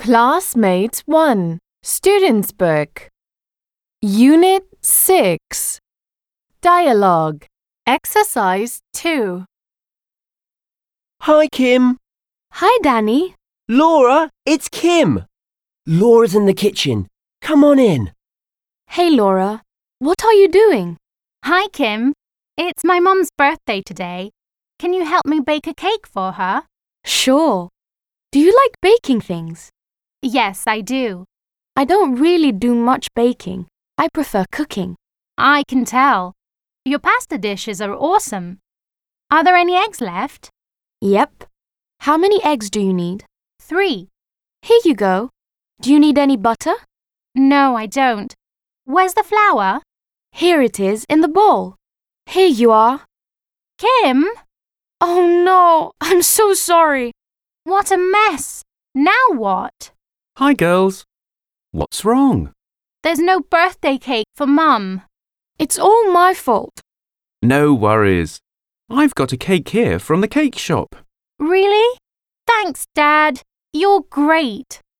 Classmates 1, Students' Book. Unit 6. Dialogue. Exercise 2. Hi, Kim. Hi, Danny. Laura, it's Kim. Laura's in the kitchen. Come on in. Hey, Laura. What are you doing? Hi, Kim. It's my mum's birthday today. Can you help me bake a cake for her? Sure. Do you like baking things? Yes, I do. I don't really do much baking. I prefer cooking. I can tell. Your pasta dishes are awesome. Are there any eggs left? Yep. How many eggs do you need? 3. Here you go. Do you need any butter? No, I don't. Where's the flour? Here it is in the bowl. Here you are. Kim? Oh no, I'm so sorry. What a mess. Now what? Hi, girls. What's wrong? There's no birthday cake for Mum. It's all my fault. No worries. I've got a cake here from the cake shop. Really? Thanks, Dad. You're great.